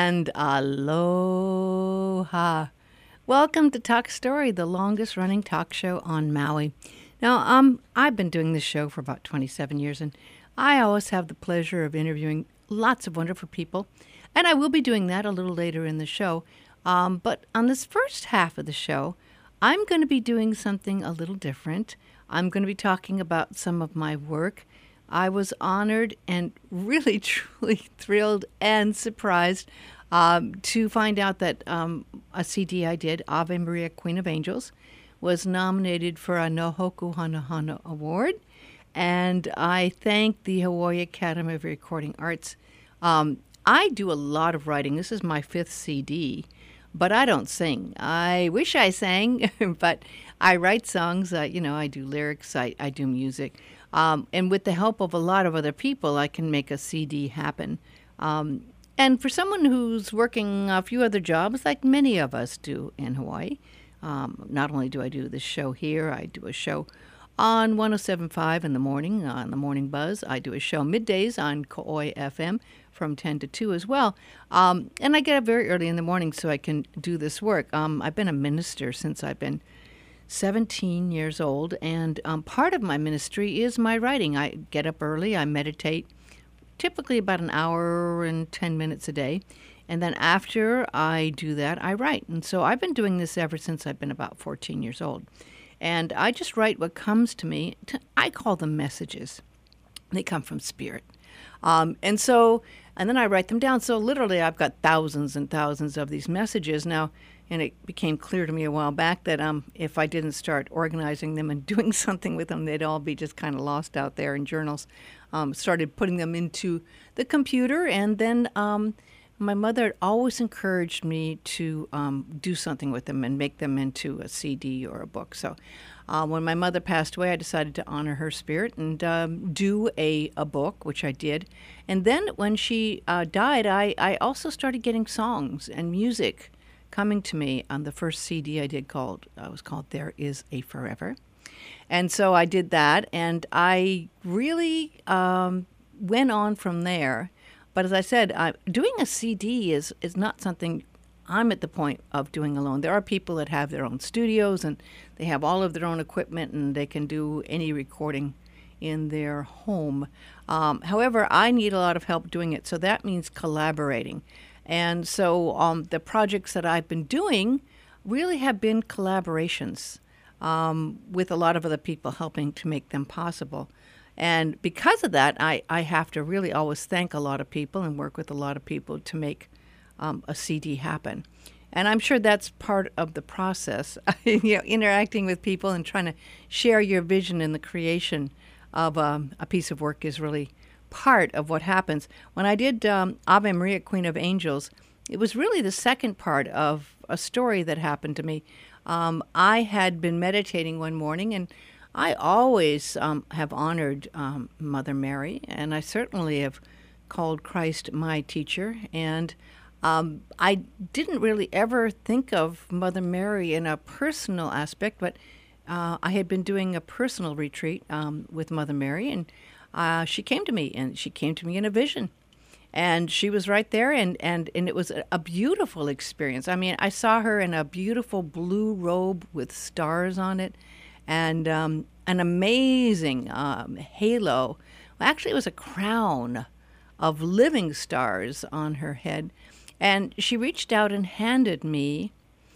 and aloha. Welcome to Talk Story, the longest running talk show on Maui. Now, I've been doing this show for about 27 years, and I always have the pleasure of interviewing lots of wonderful people, and I will be doing that a little later in the show. But on this first half of the show, I'm going to be doing something a little different. I'm going to be talking about some of my work. I was honored and really, truly thrilled and surprised to find out that a CD I did, Ave Maria, Queen of Angels, was nominated for a Nohoku Hanahana Award. And I thank the Hawaii Academy of Recording Arts. I do a lot of writing. This is my fifth CD, but I don't sing. I wish I sang, but I write songs. I do lyrics. I do music. And with the help of a lot of other people, I can make a CD happen. And for someone who's working a few other jobs, like many of us do in Hawaii, not only do I do this show here, I do a show on 107.5 in the morning, on the Morning Buzz. I do a show middays on Ko'oi FM from 10 to 2 as well. And I get up very early in the morning so I can do this work. I've been a minister since I've been 17 years old, and part of my ministry is my writing. I get up early, I meditate, typically about an hour and 10 minutes a day, and then after I do that, I write. And so I've been doing this ever since I've been about 14 years old. And I just write what comes to me. I call them messages. They come from spirit. And then I write them down. So literally I've got thousands and thousands of these messages now. And it became clear to me a while back that if I didn't start organizing them and doing something with them, they'd all be just kind of lost out there in journals. Started putting them into the computer, and then my mother always encouraged me to do something with them and make them into a CD or a book. So when my mother passed away, I decided to honor her spirit and do a book, which I did. And then when she died, I also started getting songs and music coming to me on the first CD I did was called There Is a Forever. And so I did that, and I really went on from there. But as I said, doing a CD is not something I'm at the point of doing alone. There are people that have their own studios, and they have all of their own equipment, and they can do any recording in their home. However, I need a lot of help doing it, so that means collaborating. And so the projects that I've been doing really have been collaborations with a lot of other people helping to make them possible. And because of that, I have to really always thank a lot of people and work with a lot of people to make a CD happen. And I'm sure that's part of the process, interacting with people and trying to share your vision in the creation of a piece of work is really part of what happens. When I did Ave Maria, Queen of Angels, it was really the second part of a story that happened to me. I had been meditating one morning, and I always have honored Mother Mary, and I certainly have called Christ my teacher. And I didn't really ever think of Mother Mary in a personal aspect, but I had been doing a personal retreat with Mother Mary, and she came to me, and she came to me in a vision. And she was right there, and it was a beautiful experience. I mean, I saw her in a beautiful blue robe with stars on it, and an amazing halo. Well, actually, it was a crown of living stars on her head. And she reached out and handed me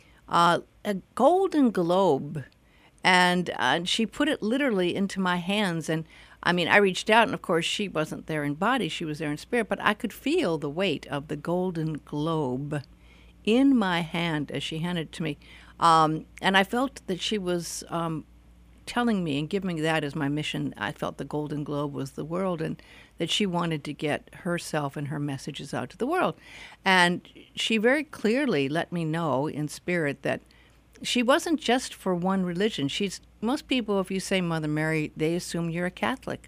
a golden globe, and she put it literally into my hands. And I mean, I reached out, and of course, she wasn't there in body, she was there in spirit, but I could feel the weight of the golden globe in my hand as she handed it to me. And I felt that she was telling me and giving me that as my mission. I felt the golden globe was the world, and that she wanted to get herself and her messages out to the world. And she very clearly let me know in spirit that she wasn't just for one religion. Most people, if you say Mother Mary, they assume you're a Catholic.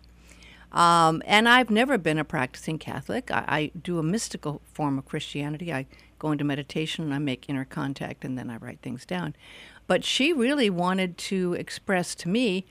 And I've never been a practicing Catholic. I do a mystical form of Christianity. I go into meditation, and I make inner contact, and then I write things down. But she really wanted to express to me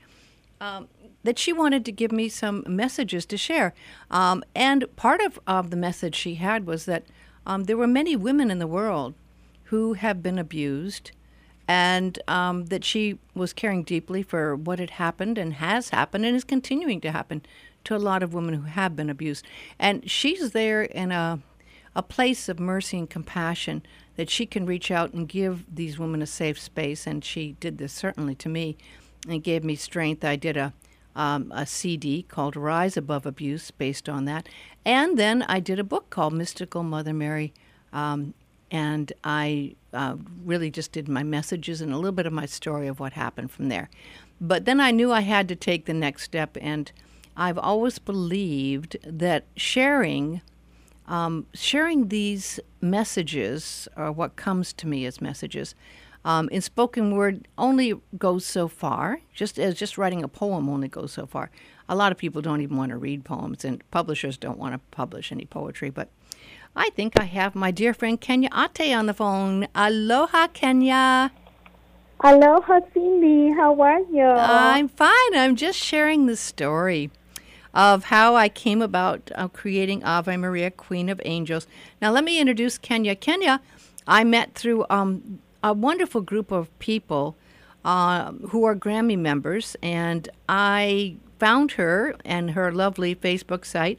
that she wanted to give me some messages to share. And part of the message she had was that there were many women in the world who have been abused, and that she was caring deeply for what had happened and has happened and is continuing to happen to a lot of women who have been abused. And she's there in a place of mercy and compassion that she can reach out and give these women a safe space. And she did this certainly to me and gave me strength. I did a CD called Rise Above Abuse based on that. And then I did a book called Mystical Mother Mary. And I really just did my messages and a little bit of my story of what happened from there. But then I knew I had to take the next step, and I've always believed that sharing these messages, or what comes to me as messages, in spoken word only goes so far, just as just writing a poem only goes so far. A lot of people don't even want to read poems, and publishers don't want to publish any poetry, but I think I have my dear friend Kenya Ate on the phone. Aloha, Kenya. Aloha, Cindy. How are you? I'm fine. I'm just sharing the story of how I came about creating Ave Maria, Queen of Angels. Now, let me introduce Kenya. Kenya, I met through a wonderful group of people who are Grammy members, and I found her and her lovely Facebook site,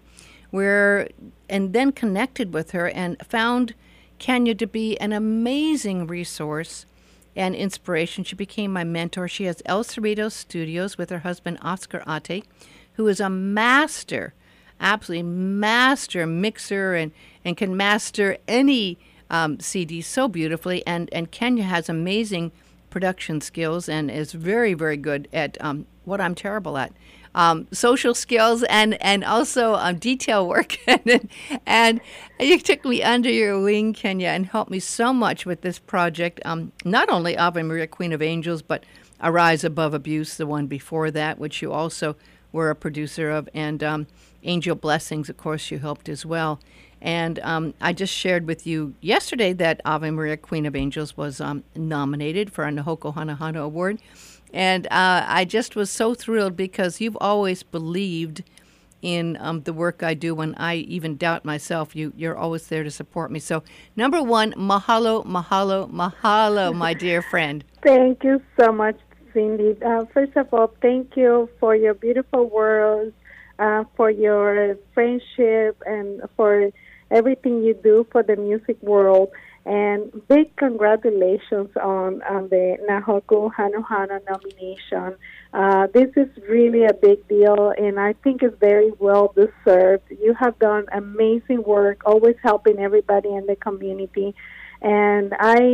and then connected with her and found Kenya to be an amazing resource and inspiration. She became my mentor. She has El Cerrito Studios with her husband, Oscar Ate, who is a master, absolutely master mixer and can master any CD so beautifully. And Kenya has amazing production skills and is very, very good at what I'm terrible at. Social skills and also detail work. and you took me under your wing, Kenya, and helped me so much with this project. Not only Ave Maria, Queen of Angels, but Arise Above Abuse, the one before that, which you also were a producer of, and Angel Blessings, of course, you helped as well. And I just shared with you yesterday that Ave Maria, Queen of Angels was nominated for a Nahoko Hanahana Award. And I just was so thrilled because you've always believed in the work I do. When I even doubt myself, you're always there to support me. So, number one, mahalo, mahalo, mahalo, my dear friend. Thank you so much, Cindy. First of all, thank you for your beautiful words, for your friendship, and for everything you do for the music world. And big congratulations on the Nahoko Hanahana nomination. This is really a big deal, and I think it's very well deserved. You have done amazing work, always helping everybody in the community. And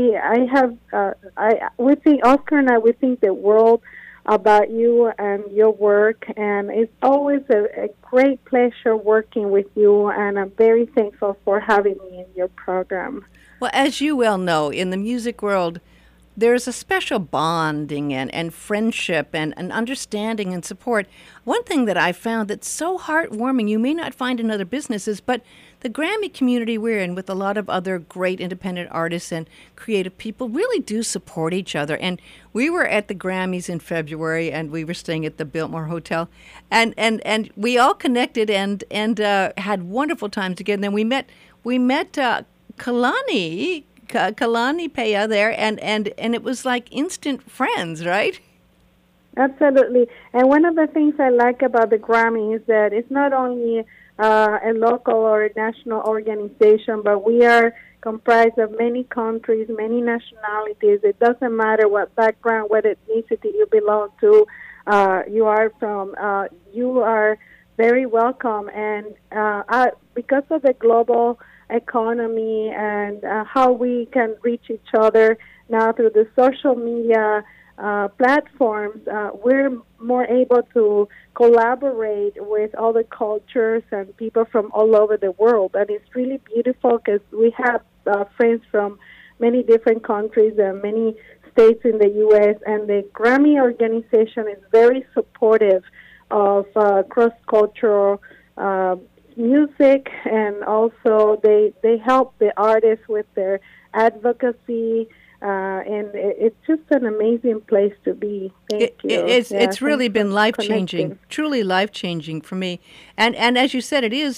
we think, Oscar and I, we think the world about you and your work, and it's always a great pleasure working with you, and I'm very thankful for having me in your program. Well, as you well know, in the music world, there's a special bonding and friendship and understanding and support. One thing that I found that's so heartwarming, you may not find in other businesses, but the Grammy community we're in with a lot of other great independent artists and creative people really do support each other. And we were at the Grammys in February, and we were staying at the Biltmore Hotel, and we all connected and had wonderful times together. And then we met Kalani Paya there, and it was like instant friends, right? Absolutely. And one of the things I like about the Grammy is that it's not only a local or national organization, but we are comprised of many countries, many nationalities. It doesn't matter what background, what ethnicity you belong to, you are from. You are very welcome. And because of the global economy and how we can reach each other now through the social media platforms, we're more able to collaborate with other cultures and people from all over the world. And it's really beautiful because we have friends from many different countries and many states in the U.S., and the Grammy organization is very supportive of cross-cultural music, and also they help the artists with their advocacy, and it's just an amazing place to be. Thank you. It's really been life-changing, truly life-changing for me. And as you said, it is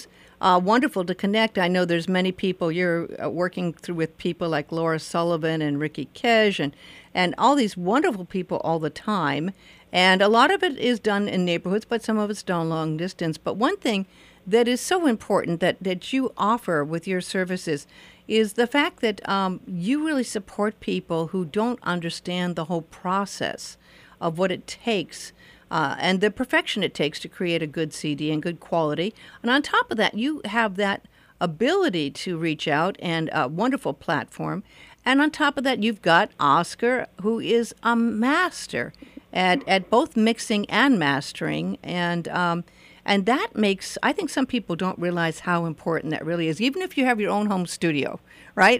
wonderful to connect. I know there's many people you're working through with people like Laura Sullivan and Ricky Kej and all these wonderful people all the time. And a lot of it is done in neighborhoods, but some of it's done long distance. But one thing that is so important that you offer with your services is the fact that you really support people who don't understand the whole process of what it takes and the perfection it takes to create a good CD and good quality. And on top of that, you have that ability to reach out and a wonderful platform. And on top of that, you've got Oscar, who is a master at both mixing and mastering. And that makes, I think some people don't realize how important that really is, even if you have your own home studio, right?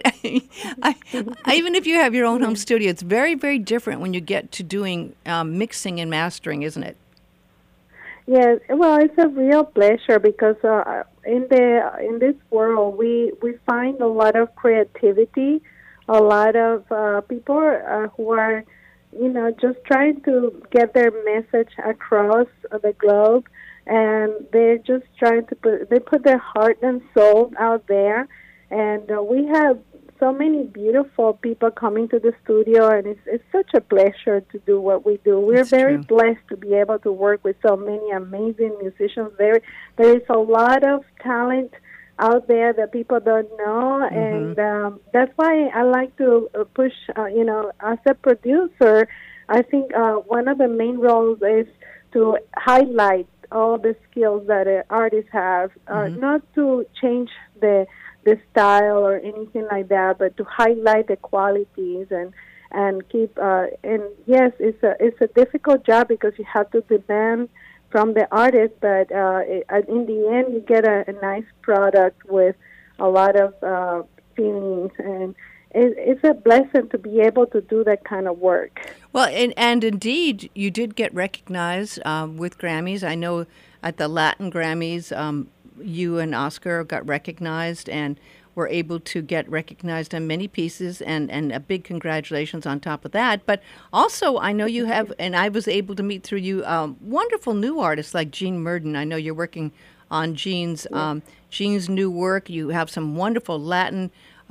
Even if you have your own home studio, it's very, very different when you get to doing mixing and mastering, isn't it? Yes, well, it's a real pleasure because in this world we find a lot of creativity, a lot of people who are, just trying to get their message across the globe. And they're just trying to put their heart and soul out there. And we have so many beautiful people coming to the studio, and it's such a pleasure to do what we do. We're very blessed to be able to work with so many amazing musicians. There is a lot of talent out there that people don't know, and that's why I like to push, as a producer, I think one of the main roles is to highlight all the skills that artists have, not to change the style or anything like that, but to highlight the qualities and keep. And yes, it's a difficult job because you have to demand from the artist, but in the end, you get a nice product with a lot of feelings, and it's a blessing to be able to do that kind of work. Well, and indeed, you did get recognized with Grammys. I know at the Latin Grammys, you and Oscar got recognized and were able to get recognized on many pieces, and a big congratulations on top of that. But also, I know you have, and I was able to meet through you, wonderful new artists like Gene Murden. I know you're working on Gene's new work. You have some wonderful Latin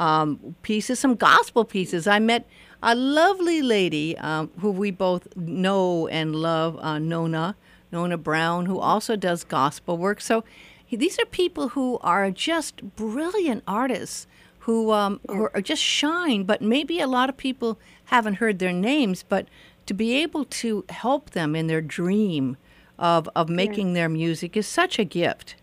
pieces, some gospel pieces. I met a lovely lady who we both know and love, Nona Brown, who also does gospel work. So these are people who are just brilliant artists who are just shine, but maybe a lot of people haven't heard their names, but to be able to help them in their dream of making their music is such a gift.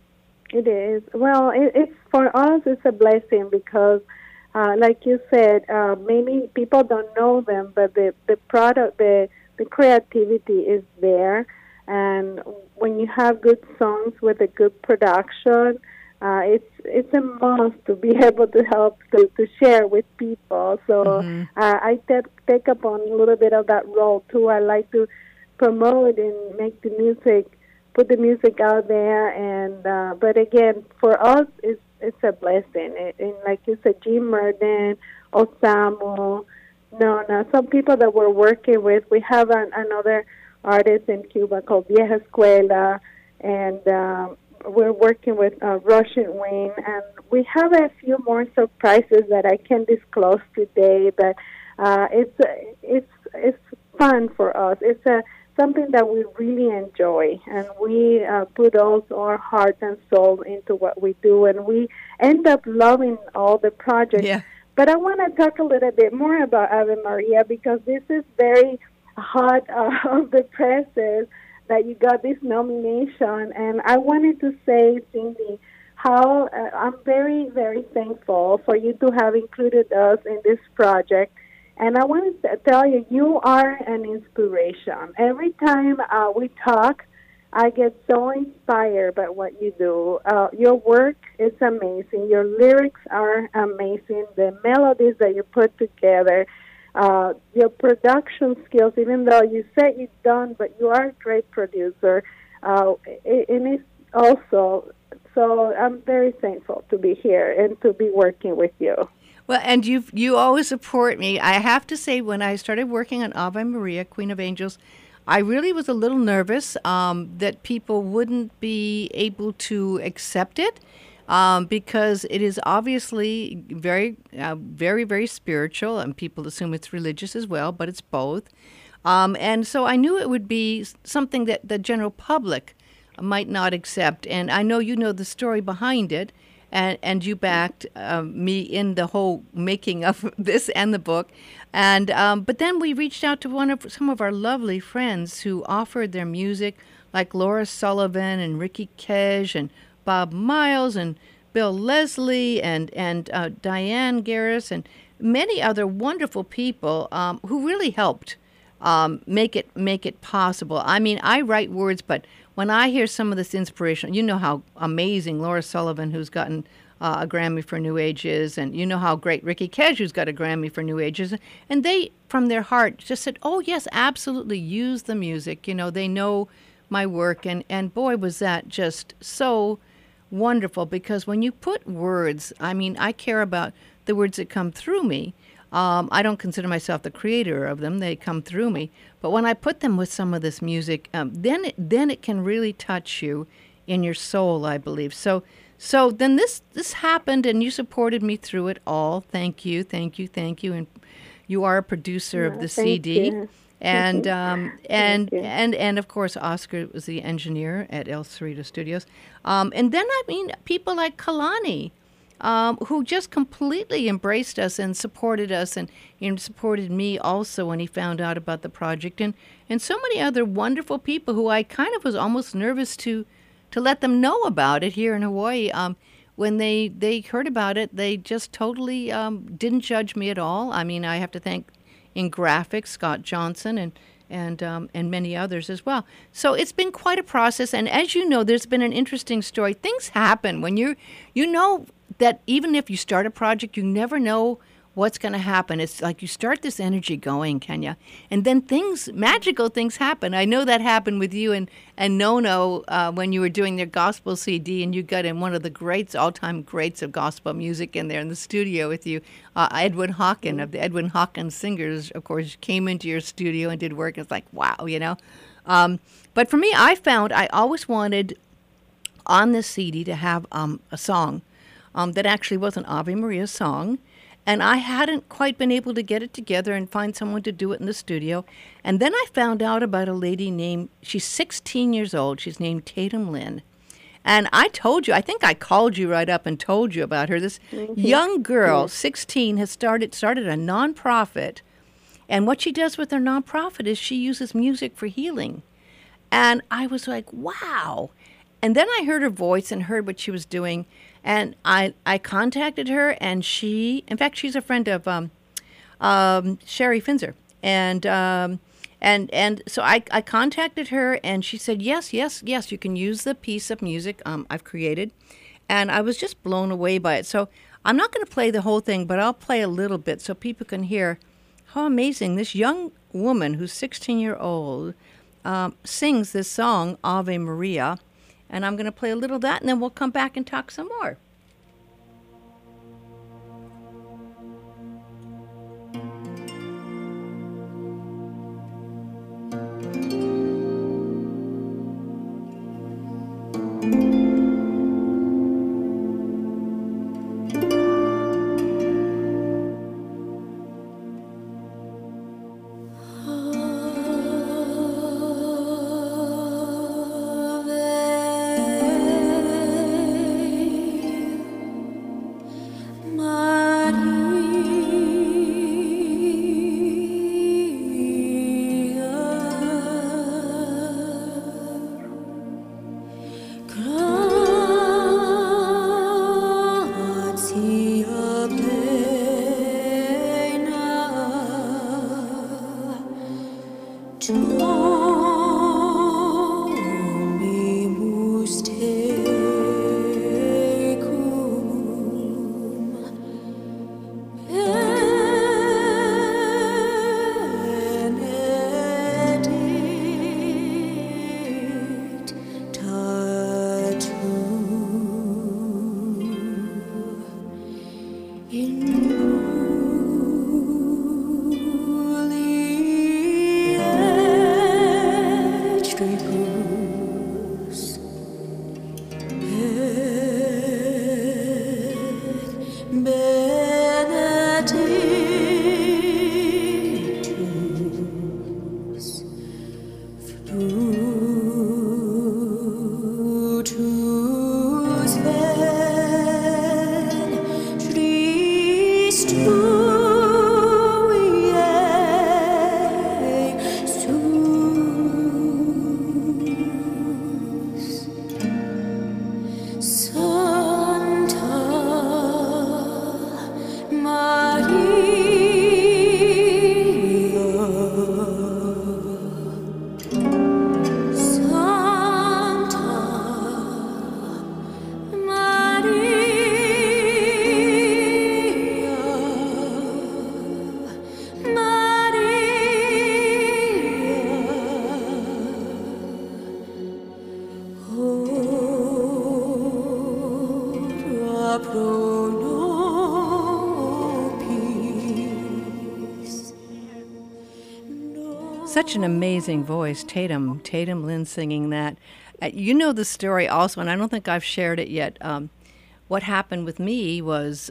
It is. Well, it's for us, it's a blessing because, like you said, maybe people don't know them, but the product, the creativity is there. And when you have good songs with a good production, it's a must to be able to help to share with people. So I take up on a little bit of that role too. I like to promote and make the music, put the music out there. And but again, for us, it's a blessing. And like you said, Gene Murden, Osamo, Nona, some people that we're working with. We have another artist in Cuba called Vieja Escuela, and we're working with Russian Wing, and we have a few more surprises that I can't disclose today, but it's fun for us. It's something that we really enjoy, and we put all our heart and soul into what we do, and we end up loving all the projects. Yeah. But I want to talk a little bit more about Ave Maria because this is very hot of the presses that you got this nomination, and I wanted to say, Cindy, how I'm very, very thankful for you to have included us in this project. And I wanted to tell you, you are an inspiration. Every time we talk, I get so inspired by what you do. Your work is amazing. Your lyrics are amazing. The melodies that you put together, your production skills, even though you say you're done, but you are a great producer. And it's also, so I'm very thankful to be here and to be working with you. Well, and you always support me. I have to say, when I started working on Ave Maria, Queen of Angels, I really was a little nervous that people wouldn't be able to accept it because it is obviously very, very spiritual, and people assume it's religious as well, but it's both. And so I knew it would be something that the general public might not accept. And I know you know the story behind it, and you backed me in the whole making of this and the book. And but then we reached out to some of our lovely friends who offered their music, like Laura Sullivan and Ricky Kej and Bob Miles and Bill Leslie and Diane Garris and many other wonderful people who really helped make it possible. I mean, I write words, but when I hear some of this inspiration, you know how amazing Laura Sullivan, who's gotten a Grammy for New Age, is, and you know how great Ricky Kej, who's got a Grammy for New Age, is, and they, from their heart, just said, "Oh yes, absolutely, use the music." You know, they know my work, and boy, was that just so wonderful, because when you put words, I mean, I care about the words that come through me. I don't consider myself the creator of them; they come through me. But when I put them with some of this music, then it can really touch you in your soul, I believe. So then this happened, and you supported me through it all. Thank you. And you are a producer of the CD. You. And and of course Oscar was the engineer at El Cerrito Studios. And then I mean people like Kalani, who just completely embraced us and supported us, and supported me also when he found out about the project, and so many other wonderful people who I kind of was almost nervous to let them know about it here in Hawaii. When they heard about it, they just totally didn't judge me at all. I mean, I have to thank in graphics Scott Johnson and many others as well. So it's been quite a process, and as you know, there's been an interesting story. Things happen when you know that even if you start a project, you never know what's going to happen. It's like you start this energy going, Kenya, and then magical things happen. I know that happened with you and Nono when you were doing their gospel CD, and you got in one of the all-time greats of gospel music in there in the studio with you. Edwin Hawken of the Edwin Hawken Singers, of course, came into your studio and did work. It's like, wow, you know. But for me, I found I always wanted on this CD to have a song that actually was an Ave Maria song. And I hadn't quite been able to get it together and find someone to do it in the studio. And then I found out about a lady she's 16 years old. She's named Tatum Lynn. And I told you, I think I called you right up and told you about her. This young girl, 16, has started a nonprofit. And what she does with her nonprofit is she uses music for healing. And I was like, wow. And then I heard her voice and heard what she was doing. And I contacted her, and in fact, she's a friend of Sherry Finzer. And so I contacted her, and she said, yes, you can use the piece of music I've created. And I was just blown away by it. So I'm not going to play the whole thing, but I'll play a little bit so people can hear how amazing this young woman who's 16-year-old sings this song, Ave Maria. And I'm going to play a little of that, and then we'll come back and talk some more. Such an amazing voice, Tatum Lynn singing that. You know the story also, and I don't think I've shared it yet. What happened with me was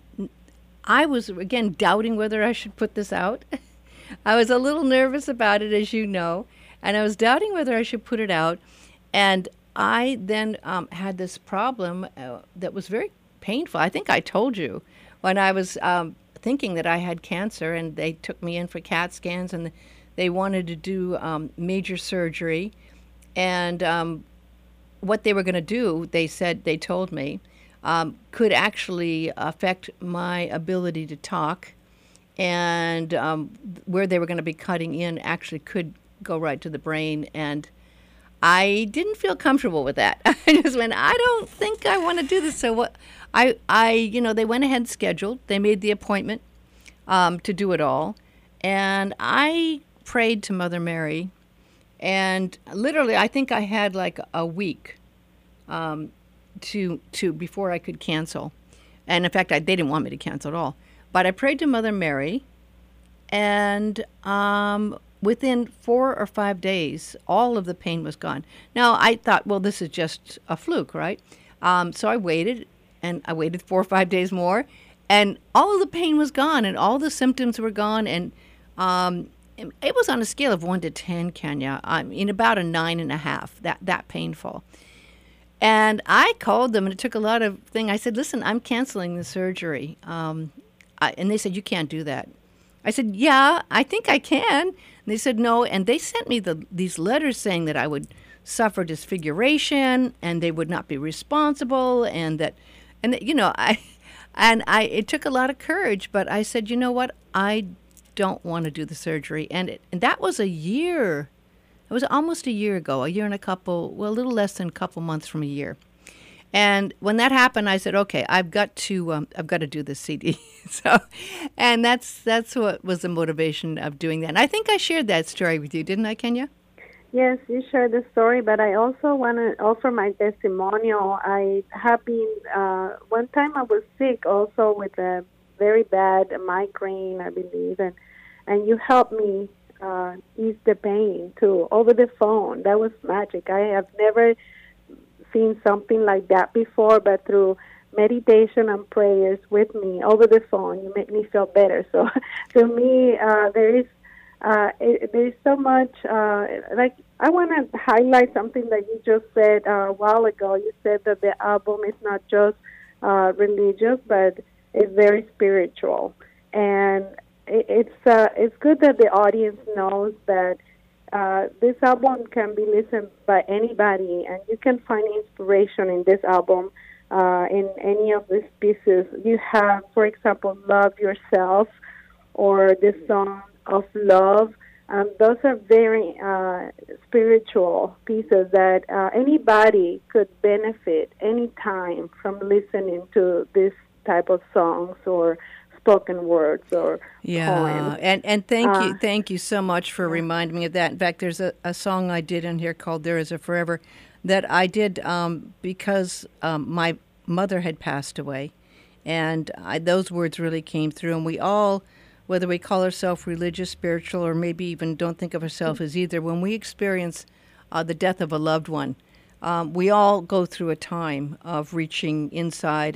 I was, again, doubting whether I should put this out. I was a little nervous about it, as you know, and I was doubting whether I should put it out. And I then had this problem that was very painful. I think I told you when I was thinking that I had cancer, and they took me in for CAT scans, and they wanted to do major surgery. And what they were going to do, they told me, could actually affect my ability to talk. And where they were going to be cutting in actually could go right to the brain. And I didn't feel comfortable with that. I just went, I don't think I want to do this. So what they went ahead and scheduled. They made the appointment to do it all. And I prayed to Mother Mary. And literally, I think I had like a week to before I could cancel. And in fact, they didn't want me to cancel at all. But I prayed to Mother Mary, and within 4 or 5 days, all of the pain was gone. Now, I thought, well, this is just a fluke, right? So I waited, and I waited 4 or 5 days more, and all of the pain was gone, and all the symptoms were gone, and it was on a scale of 1 to 10, Kenya, in about a 9.5, that painful. And I called them, and it took a lot of things. I said, listen, I'm canceling the surgery. And they said, you can't do that. I said, yeah, I think I can. And they said, no. And they sent me these letters saying that I would suffer disfiguration and they would not be responsible. It took a lot of courage. But I said, you know what? I don't want to do the surgery. And that was a year. It was almost a year ago, a year and a little less than a couple months from a year. And when that happened, I said, okay, I've got to do this CD. And that's what was the motivation of doing that. And I think I shared that story with you, didn't I, Kenya? Yes, you shared the story, but I also want to offer my testimonial. I have been, one time I was sick also with a very bad migraine, I believe, and you helped me ease the pain too, over the phone. That was magic. I have never seen something like that before, but through meditation and prayers with me over the phone, you make me feel better. So to me, there is so much, I want to highlight something that you just said a while ago. You said that the album is not just religious, but it's very spiritual. And it's good that the audience knows that this album can be listened by anybody, and you can find inspiration in this album, in any of these pieces. You have, for example, Love Yourself, or the Song of Love. Those are very spiritual pieces that anybody could benefit anytime from listening to this type of songs or spoken words or poems. And thank you so much for reminding me of that. In fact, there's a song I did in here called There Is a Forever that I did because my mother had passed away, and those words really came through. And we all, whether we call ourselves religious, spiritual, or maybe even don't think of ourselves as either, when we experience the death of a loved one, we all go through a time of reaching inside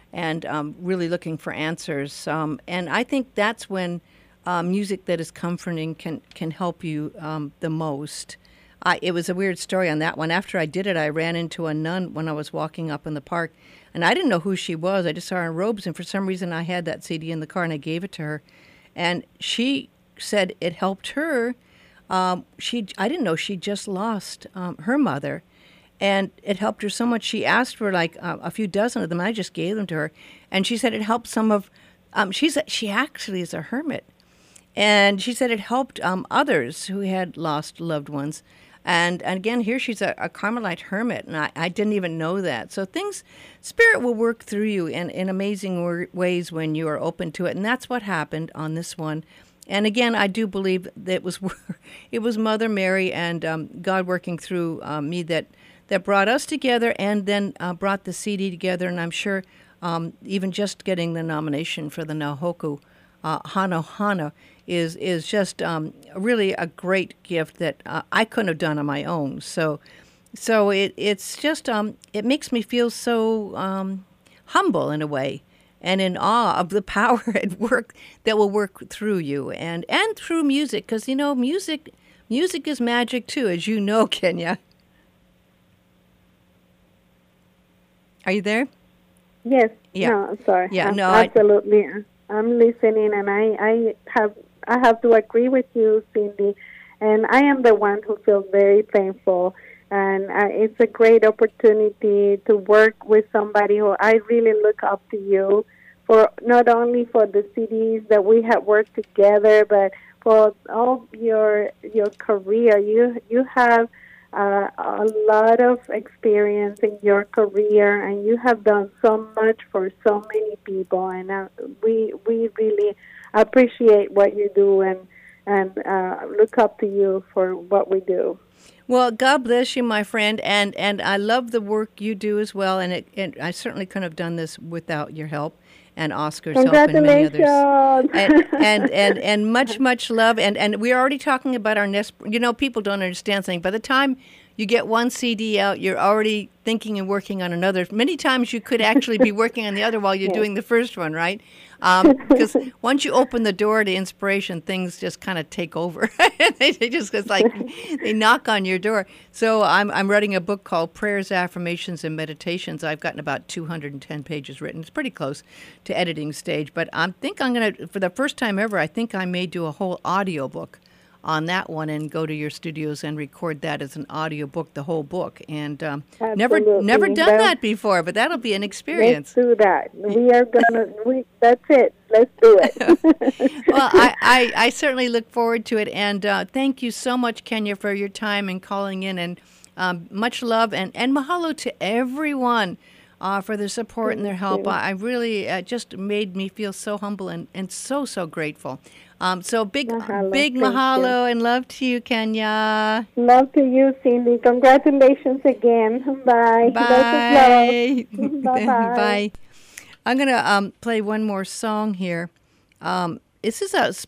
and really looking for answers. And I think that's when music that is comforting can help you the most. It was a weird story on that one. After I did it, I ran into a nun when I was walking up in the park, and I didn't know who she was. I just saw her in robes, and for some reason I had that CD in the car, and I gave it to her. And she said it helped her. I didn't know she just lost her mother, and it helped her so much. She asked for like a few dozen of them. I just gave them to her, and she said it helped some of. She actually is a hermit, and she said it helped others who had lost loved ones. And again, here she's a Carmelite hermit, and I didn't even know that. So Spirit will work through you in amazing ways when you are open to it, and that's what happened on this one. And again, I do believe that it was Mother Mary and God working through me that brought us together, and then brought the CD together. And I'm sure even just getting the nomination for the Nahoku Hano Hana is just really a great gift that I couldn't have done on my own. So it's just it makes me feel so humble in a way, and in awe of the power at work that will work through you and through music, because music is magic too, as you know, Kenya. Are you there? Yes. Yeah. No, I'm sorry. Yeah. No. Absolutely. I'm listening, and I have to agree with you, Cindy. And I am the one who feels very thankful. And it's a great opportunity to work with somebody who I really look up to you for, not only for the CDs that we have worked together, but for all your career. You have a lot of experience in your career, and you have done so much for so many people. And we really appreciate what you do, and look up to you for what we do. Well, God bless you, my friend, and I love the work you do as well. And I certainly couldn't have done this without your help and Oscar's help and many others. And much love. And we're already talking about our next. People don't understand something. By the time you get one CD out, you're already thinking and working on another. Many times you could actually be working on the other while you're doing the first one, right? Because once you open the door to inspiration, things just kind of take over. They knock on your door. So I'm writing a book called Prayers, Affirmations, and Meditations. I've gotten about 210 pages written. It's pretty close to editing stage. But I think I'm going to, for the first time ever, I think I may do a whole audio book on that one and go to your studios and record that as an audio book, the whole book. And never done that before, but that'll be an experience. Let's do that. We are gonna. That's it. Let's do it. Well, I certainly look forward to it, and thank you so much, Kenya, for your time and calling in, and much love and mahalo to everyone for their support and their help. I really just made me feel so humble and so grateful. So big mahalo and love to you, Kenya. Love to you, Cindy. Congratulations again. Bye. Bye. Bye. Bye. I'm gonna play one more song here. This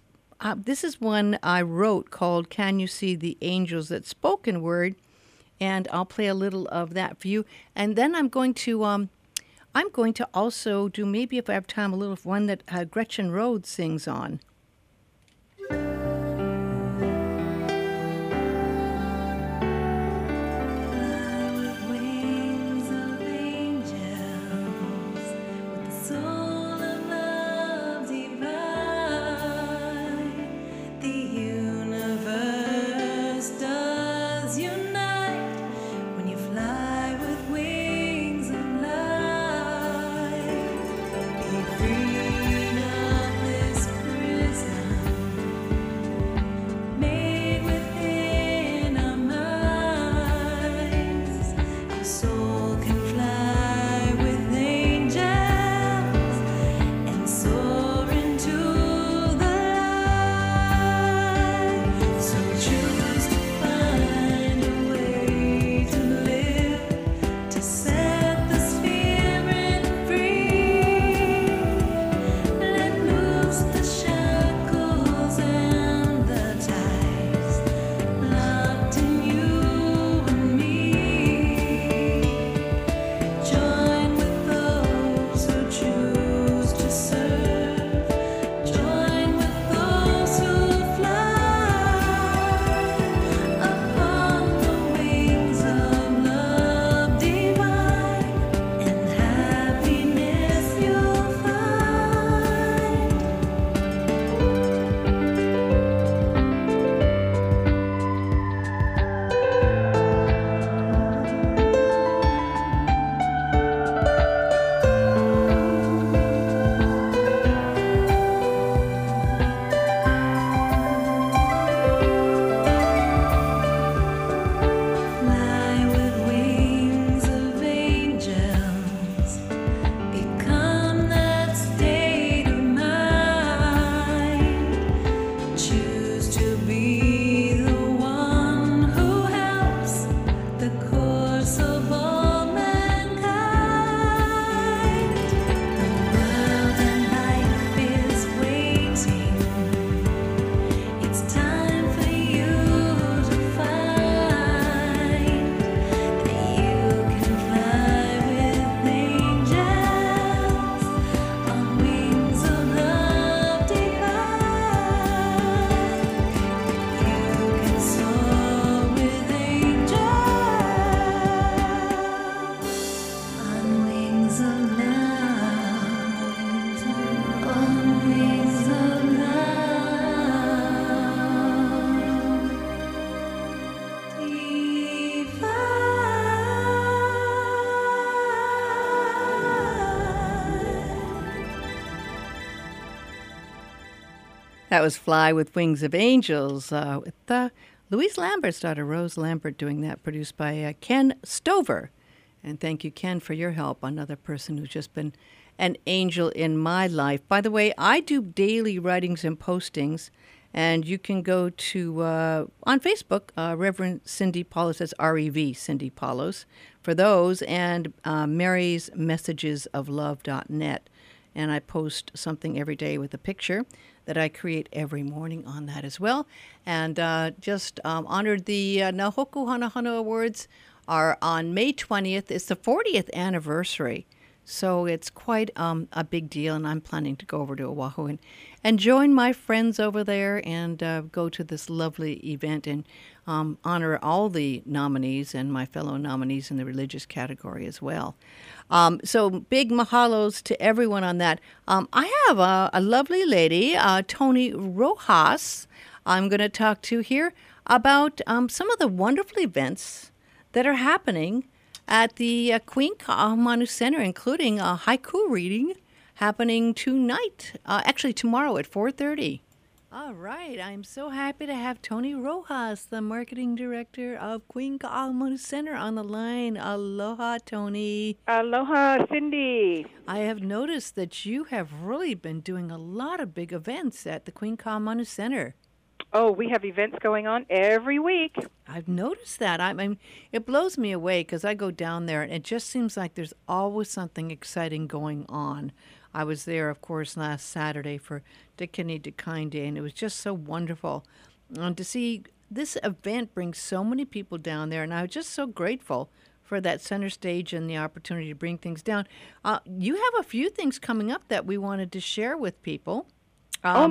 is one I wrote called "Can You See the Angels?" That's spoken word, and I'll play a little of that for you. And then I'm going to also do, maybe if I have time, a little one that Gretchen Rhodes sings on. Free of this prison. That was Fly with Wings of Angels with Louise Lambert's daughter, Rose Lambert, doing that, produced by Ken Stover. And thank you, Ken, for your help, another person who's just been an angel in my life. By the way, I do daily writings and postings, and you can go to, on Facebook, Reverend Cindy Paulos, that's R-E-V, Cindy Paulos, for those, and Mary's Messages of Love.net. And I post something every day with a picture that I create every morning on that as well. And just honored the Nahoku Hanahana Awards are on May 20th. It's the 40th anniversary. So it's quite a big deal, and I'm planning to go over to Oahu and join my friends over there and go to this lovely event and honor all the nominees and my fellow nominees in the religious category as well. So big mahalos to everyone on that. I have a lovely lady, Tony Rojas, I'm going to talk to here about some of the wonderful events that are happening at the Queen Ka'ahumanu Center, including a haiku reading happening tonight, actually tomorrow at 4:30. All right, I'm so happy to have Tony Rojas, the marketing director of Queen Ka'ahumanu Center, on the line. Aloha, Tony. Aloha, Cindy. I have noticed that you have really been doing a lot of big events at the Queen Ka'ahumanu Center. Oh, we have events going on every week. I've noticed that. I mean, it blows me away because I go down there and it just seems like there's always something exciting going on. I was there, of course, last Saturday for Dikini Dikain Day, and it was just so wonderful. And to see this event bring so many people down there, and I was just so grateful for that center stage and the opportunity to bring things down. You have a few things coming up that we wanted to share with people.